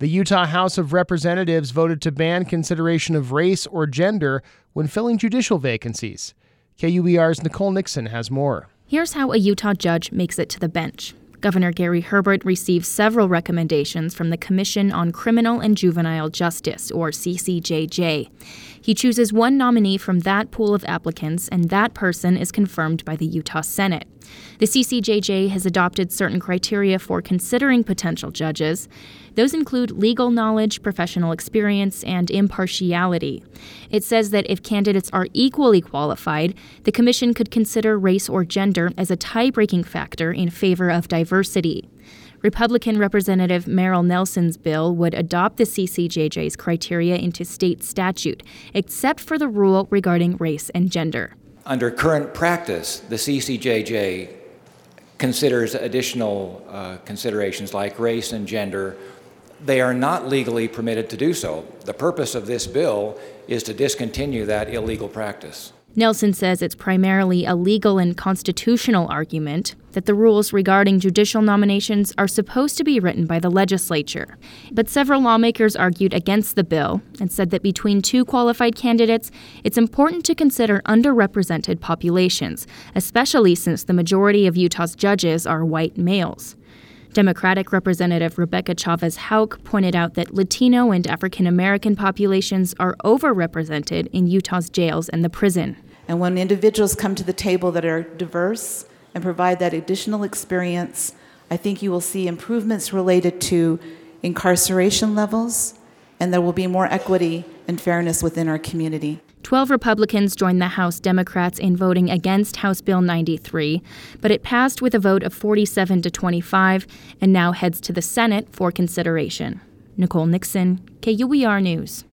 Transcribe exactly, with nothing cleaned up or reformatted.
The Utah House of Representatives voted to ban consideration of race or gender when filling judicial vacancies. K U E R's Nicole Nixon has more. Here's how a Utah judge makes it to the bench. Governor Gary Herbert received several recommendations from the Commission on Criminal and Juvenile Justice, or C C J J. He chooses one nominee from that pool of applicants, and that person is confirmed by the Utah Senate. The C C J J has adopted certain criteria for considering potential judges. Those include legal knowledge, professional experience, and impartiality. It says that if candidates are equally qualified, the commission could consider race or gender as a tie-breaking factor in favor of diversity. Republican Representative Merrill Nelson's bill would adopt the C C J J's criteria into state statute, except for the rule regarding race and gender. Under current practice, the C C J J considers additional uh, considerations like race and gender. They are not legally permitted to do so. The purpose of this bill is to discontinue that illegal practice. Nelson says it's primarily a legal and constitutional argument that the rules regarding judicial nominations are supposed to be written by the legislature. But several lawmakers argued against the bill and said that between two qualified candidates, it's important to consider underrepresented populations, especially since the majority of Utah's judges are white males. Democratic Representative Rebecca Chavez Houck pointed out that Latino and African American populations are overrepresented in Utah's jails and the prison. And when individuals come to the table that are diverse and provide that additional experience, I think you will see improvements related to incarceration levels, and there will be more equity and fairness within our community. Twelve Republicans joined the House Democrats in voting against House Bill ninety-three, but it passed with a vote of forty-seven to twenty-five and now heads to the Senate for consideration. Nicole Nixon, K U E R News.